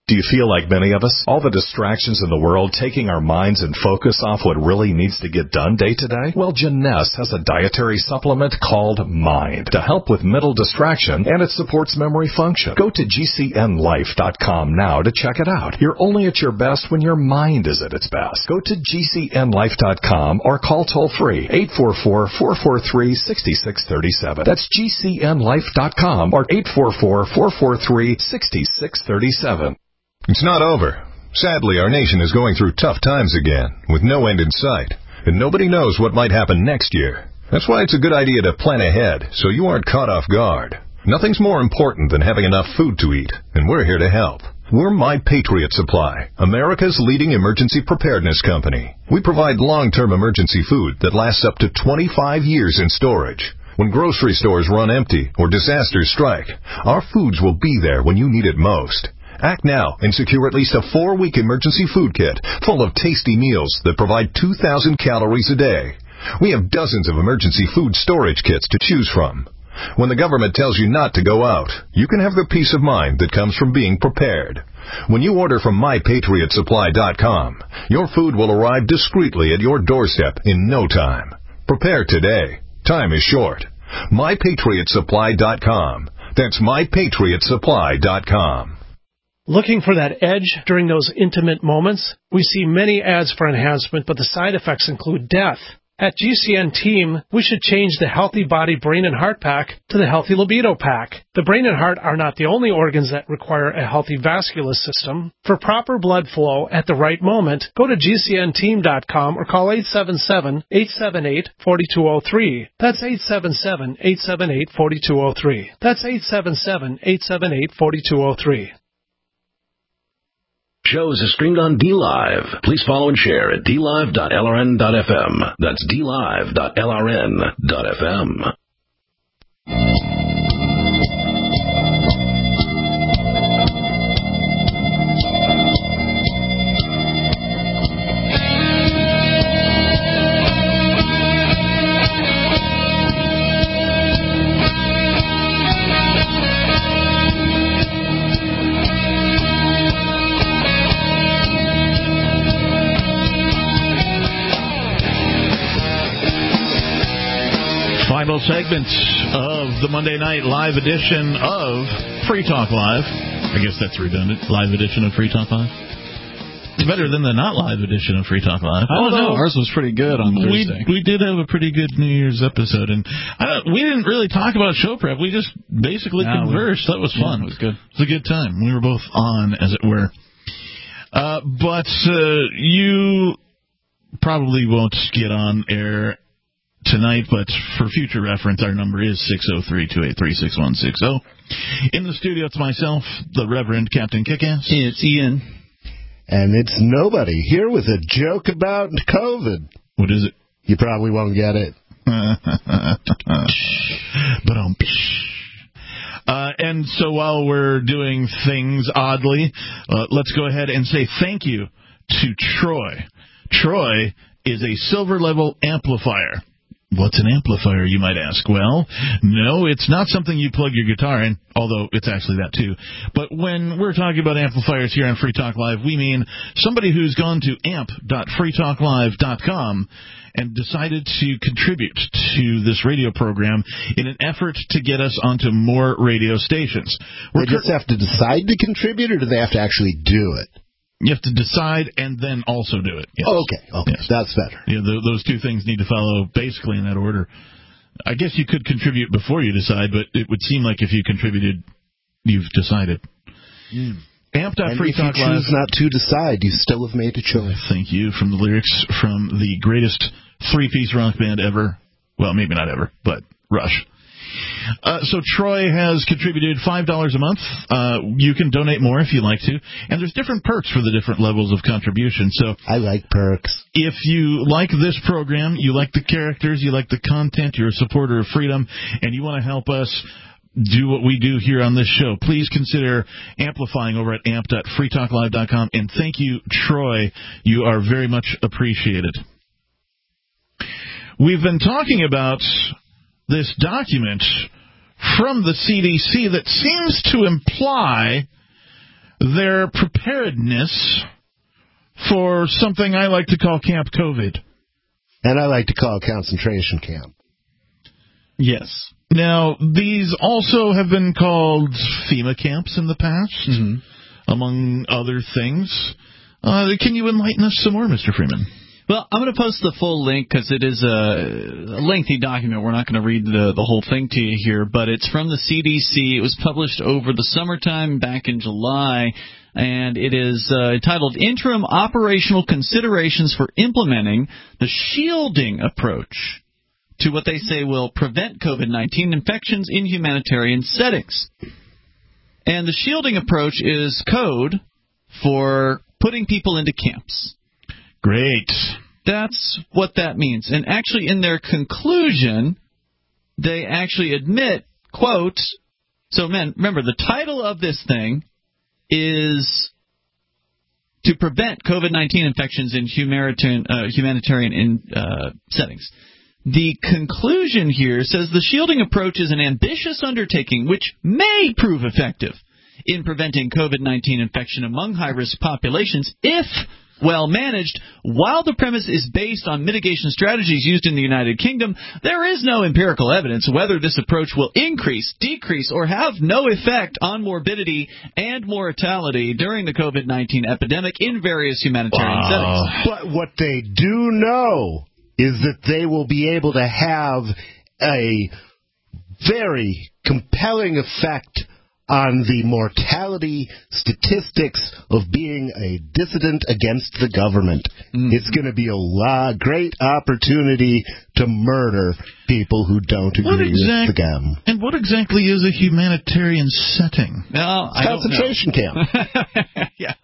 Do you feel like many of us? All the distractions in the world taking our minds and focus off what really needs to get done day to day? Well, Jeunesse has a dietary supplement called Mind to help with mental distraction, and it supports memory function. Go to G C N life dot com now to check it out. You're only at your best when your mind is at its best. Go to G C N life dot com or call toll-free eight four four, four four three, six six three seven. That's G C N life dot com or eight four four, four four three, six six three seven. It's not over. Sadly, our nation is going through tough times again, with no end in sight, and nobody knows what might happen next year. That's why it's a good idea to plan ahead, so you aren't caught off guard. Nothing's more important than having enough food to eat, and we're here to help. We're My Patriot Supply, America's leading emergency preparedness company. We provide long-term emergency food that lasts up to twenty-five years in storage. When grocery stores run empty or disasters strike, our foods will be there when you need it most. Act now and secure at least a four-week emergency food kit full of tasty meals that provide two thousand calories a day. We have dozens of emergency food storage kits to choose from. When the government tells you not to go out, you can have the peace of mind that comes from being prepared. When you order from my patriot supply dot com, your food will arrive discreetly at your doorstep in no time. Prepare today. Time is short. my patriot supply dot com. That's my patriot supply dot com. Looking for that edge during those intimate moments? We see many ads for enhancement, but the side effects include death. At G C N Team, we should change the Healthy Body, Brain, and Heart Pack to the Healthy Libido Pack. The brain and heart are not the only organs that require a healthy vascular system. For proper blood flow at the right moment, go to G C N team dot com or call eight seven seven, eight seven eight, four two zero three. That's eight seven seven, eight seven eight, four two zero three. That's eight seven seven, eight seven eight, four two zero three. Shows are streamed on D Live. Please follow and share at d live dot l r n dot f m. That's d live dot l r n dot f m. Final segment of the Monday night live edition of Free Talk Live. I guess that's redundant. Live edition of Free Talk Live. It's better than the not live edition of Free Talk Live. I don't know. Ours was pretty good on Thursday. We, we did have a pretty good New Year's episode, and I don't, we didn't really talk about show prep. We just basically no, conversed. We, that was fun. Yeah, it was good. It was a good time. We were both on, as it were. Uh, but uh, you probably won't get on air tonight, but for future reference, our number is six oh three, two eight three, six one six oh. In the studio, it's myself, the Reverend Captain Kickass. It's Ian. And it's nobody here with a joke about COVID. What is it? You probably won't get it. But um, uh, and so while we're doing things oddly, uh, let's go ahead and say thank you to Troy. Troy is a silver level amplifier. What's an amplifier, you might ask? Well, no, it's not something you plug your guitar in, although it's actually that too. But when we're talking about amplifiers here on Free Talk Live, we mean somebody who's gone to amp dot free talk live dot com and decided to contribute to this radio program in an effort to get us onto more radio stations. We're they just have to decide to contribute, or do they have to actually do it? You have to decide and then also do it. Yes. Oh, okay, okay, yes. That's better. Yeah, th- those two things need to follow basically in that order. I guess you could contribute before you decide, but it would seem like if you contributed, you've decided. Mm. amp dot free talk live. And if you choose not to decide, you still have made a choice. Thank you. From the lyrics from the greatest three-piece rock band ever. Well, maybe not ever, but Rush. Uh, so Troy has contributed five dollars a month. Uh, you can donate more if you'd like to. And there's different perks for the different levels of contribution. So I like perks. If you like this program, you like the characters, you like the content, you're a supporter of freedom, and you want to help us do what we do here on this show, please consider amplifying over at amp dot free talk live dot com. And thank you, Troy. You are very much appreciated. We've been talking about this document from the C D C that seems to imply their preparedness for something I like to call Camp COVID. And I like to call concentration camp. Yes. Now, these also have been called FEMA camps in the past, mm-hmm. among other things. Uh, can you enlighten us some more, Mister Freeman? Well, I'm going to post the full link because it is a lengthy document. We're not going to read the, the whole thing to you here, but it's from the C D C. It was published over the summertime back in July, and it is uh, entitled Interim Operational Considerations for Implementing the Shielding Approach to what they say will prevent COVID nineteen infections in humanitarian settings. And the shielding approach is code for putting people into camps. Great. That's what that means. And actually, in their conclusion, they actually admit, quote, so, man, remember, the title of this thing is to prevent COVID nineteen infections in humanitarian, uh, humanitarian in, uh, settings. The conclusion here says the shielding approach is an ambitious undertaking which may prove effective in preventing COVID nineteen infection among high-risk populations if well managed. While the premise is based on mitigation strategies used in the United Kingdom, there is no empirical evidence whether this approach will increase, decrease, or have no effect on morbidity and mortality during the COVID nineteen epidemic in various humanitarian wow. settings. But what they do know is that they will be able to have a very compelling effect on the mortality statistics of being a dissident against the government. Mm. It's going to be a lot, great opportunity to murder people who don't agree exact, with the government. And what exactly is a humanitarian setting? No, I concentration don't know. camp. Yeah.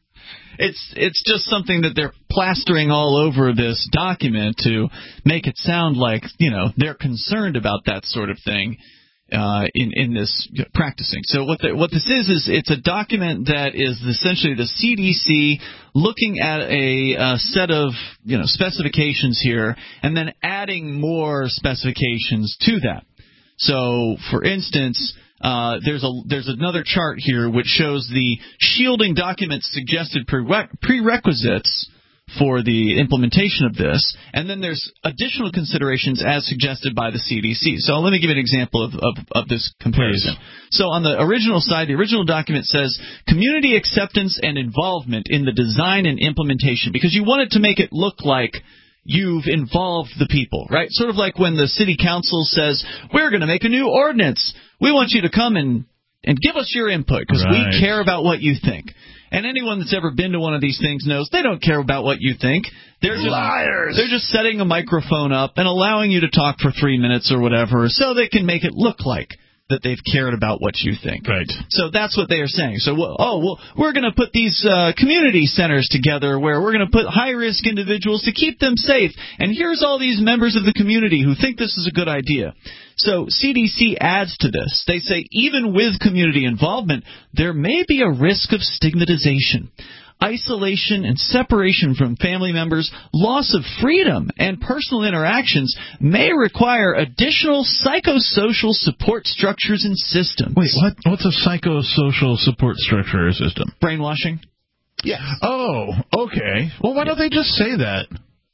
It's it's just something that they're plastering all over this document to make it sound like, you know, they're concerned about that sort of thing. Uh, in in this you know, practicing. So what the, what this is is it's a document that is essentially the C D C looking at a, a set of you know specifications here and then adding more specifications to that. So, for instance, uh, there's a there's another chart here which shows the shielding document's suggested prere- prerequisites for the implementation of this, and then there's additional considerations as suggested by the C D C. So let me give you an example of, of, of this comparison. Please. So on the original side, the original document says community acceptance and involvement in the design and implementation, because you want it to make it look like you've involved the people, right? Sort of like when the city council says, we're going to make a new ordinance. We want you to come and, and give us your input because right. we care about what you think. And anyone that's ever been to one of these things knows they don't care about what you think. They're just liars. They're just setting a microphone up and allowing you to talk for three minutes or whatever so they can make it look like that they've cared about what you think. Right. So that's what they are saying. So, oh, well, we're going to put these uh, community centers together where we're going to put high-risk individuals to keep them safe. And here's all these members of the community who think this is a good idea. So C D C adds to this. They say even with community involvement, there may be a risk of stigmatization, isolation and separation from family members, loss of freedom, and personal interactions may require additional psychosocial support structures and systems. Wait, what? What's a psychosocial support structure or system? Brainwashing. Yes. Oh, okay. Well, why don't they just say that?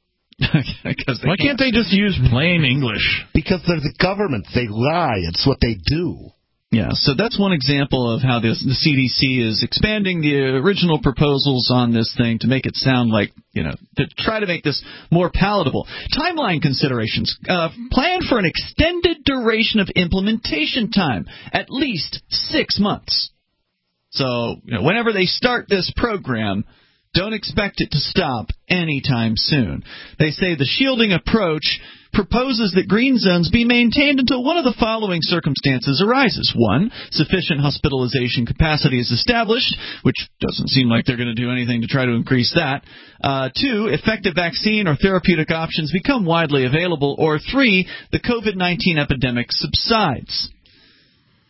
Because why can't. can't they just use plain English? Because they're the government. They lie. It's what they do. Yeah, so that's one example of how this, the C D C is expanding the original proposals on this thing to make it sound like, you know, to try to make this more palatable. Timeline considerations. Uh, plan for an extended duration of implementation time, at least six months. So, you know, whenever they start this program, don't expect it to stop anytime soon. They say the shielding approach proposes that green zones be maintained until one of the following circumstances arises. One, sufficient hospitalization capacity is established, which doesn't seem like they're going to do anything to try to increase that. Uh, two, effective vaccine or therapeutic options become widely available. Or three, the COVID nineteen epidemic subsides.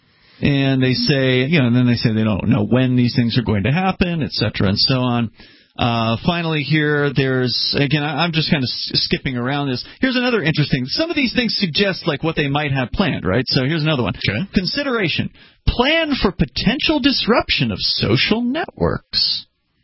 And they say, you know, and then they say they don't know when these things are going to happen, et cetera, and so on. Uh, finally here, there's, again, I, I'm just kind of s- skipping around this. Here's another interesting, some of these things suggest like what they might have planned, right? So here's another one. Okay. Consideration. Plan for potential disruption of social networks.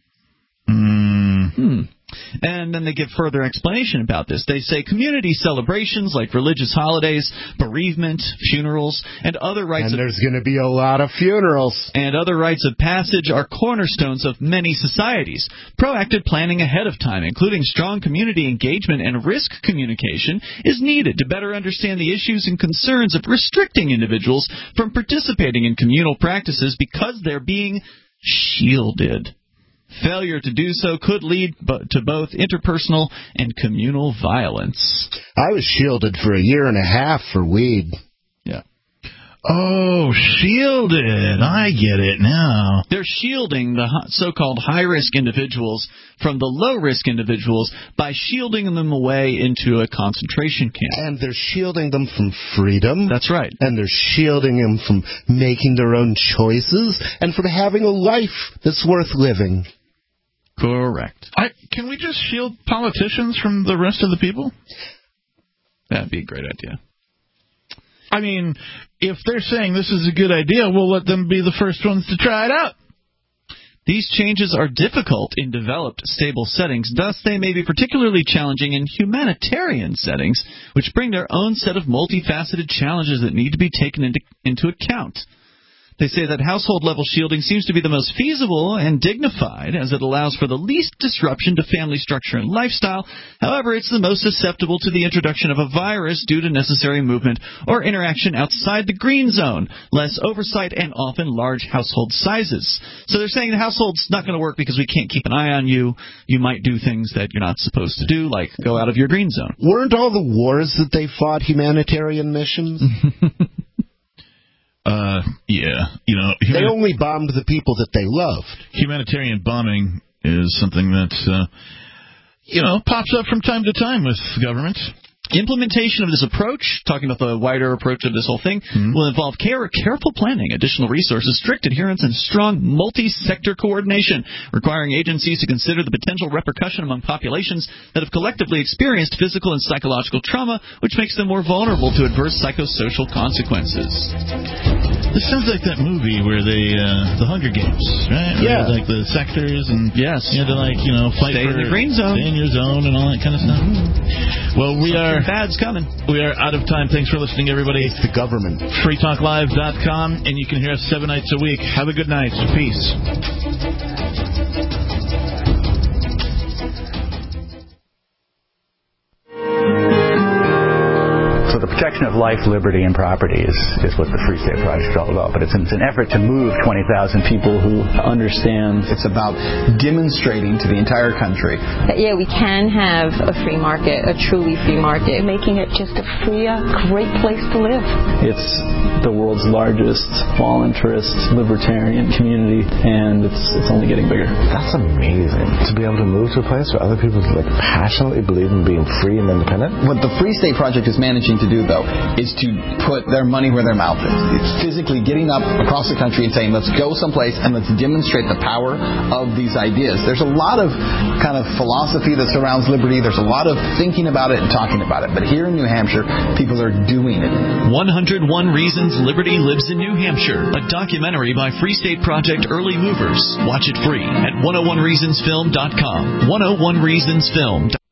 Mm. Hmm. And then they give further explanation about this. They say community celebrations like religious holidays, bereavement, funerals, and other rites and of... there's going to be a lot of funerals. And other rites of passage are cornerstones of many societies. Proactive planning ahead of time, including strong community engagement and risk communication, is needed to better understand the issues and concerns of restricting individuals from participating in communal practices because they're being shielded. Failure to do so could lead to both interpersonal and communal violence. I was shielded for a year and a half for weed. Yeah. Oh, shielded. I get it now. They're shielding the so-called high-risk individuals from the low-risk individuals by shielding them away into a concentration camp. And they're shielding them from freedom. That's right. And they're shielding them from making their own choices and from having a life that's worth living. Correct. I, can we just shield politicians from the rest of the people? That'd be a great idea. I mean, if they're saying this is a good idea, we'll let them be the first ones to try it out. These changes are difficult in developed, stable settings, thus they may be particularly challenging in humanitarian settings, which bring their own set of multifaceted challenges that need to be taken into, into account. They say that household-level shielding seems to be the most feasible and dignified, as it allows for the least disruption to family structure and lifestyle. However, it's the most susceptible to the introduction of a virus due to necessary movement or interaction outside the green zone, less oversight, and often large household sizes. So they're saying the household's not going to work because we can't keep an eye on you. You might do things that you're not supposed to do, like go out of your green zone. Weren't all the wars that they fought humanitarian missions? Uh, yeah, you know, humani- they only bombed the people that they loved. Humanitarian bombing is something that, uh, you know, pops up from time to time with governments. Implementation of this approach, talking about the wider approach of this whole thing, mm-hmm. will involve care, careful planning, additional resources, strict adherence, and strong multi-sector coordination, requiring agencies to consider the potential repercussion among populations that have collectively experienced physical and psychological trauma, which makes them more vulnerable to adverse psychosocial consequences. This sounds like that movie where they, uh, the Hunger Games, right? Where Yeah. like the sectors and yes. you had to like, you know, fight stay for in the green zone. Stay in your zone and all that kind of stuff. Mm-hmm. Well, we Something are bad's coming. We are out of time. Thanks for listening, everybody. It's the government. free talk live dot com, and you can hear us seven nights a week. Have a good night. Peace. So the protection of life, liberty, and property is, is what the Free State Project is all about. But it's an, it's an effort to move twenty thousand people who understand. It's about demonstrating to the entire country that, yeah, we can have a free market, a truly free market, making it just a freer, great place to live. It's the world's largest all-interest libertarian community, and it's it's only getting bigger. That's amazing, to be able to move to a place where other people like passionately believe in being free and independent. What the Free State Project is managing to do, though, is to put their money where their mouth is. It's physically getting up across the country and saying, let's go someplace and let's demonstrate the power of these ideas. There's a lot of kind of philosophy that surrounds liberty. There's a lot of thinking about it and talking about it. But here in New Hampshire, people are doing it. one hundred one Reasons Liberty Lives in New Hampshire, a documentary by Free State Project Early Movers. Watch it free at one oh one reasons film dot com. one oh one reasons film dot com.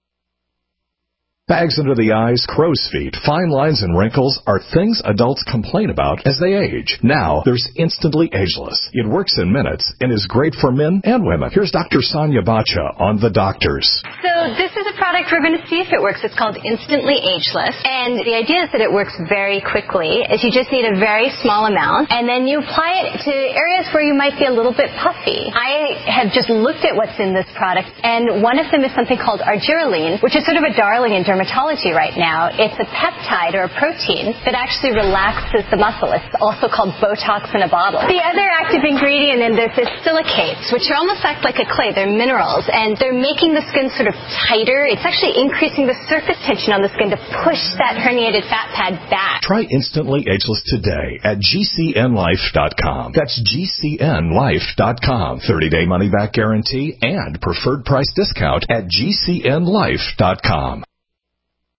Bags under the eyes, crow's feet, fine lines, and wrinkles are things adults complain about as they age. Now, there's Instantly Ageless. It works in minutes and is great for men and women. Here's Doctor Sonia Bacha on The Doctors. So this is a product we're going to see if it works. It's called Instantly Ageless. And the idea is that it works very quickly. Is you just need a very small amount, and then you apply it to areas where you might be a little bit puffy. I have just looked at what's in this product, and one of them is something called argireline, which is sort of a darling in dermatology. dermatology right now. It's a peptide or a protein that actually relaxes the muscle. It's also called Botox in a bottle. The other active ingredient in this is silicates, which are almost act like a clay. They're minerals, and they're making the skin sort of tighter. It's actually increasing the surface tension on the skin to push that herniated fat pad back. Try Instantly Ageless today at G C N life dot com. That's G C N life dot com. thirty-day money-back guarantee and preferred price discount at G C N life dot com.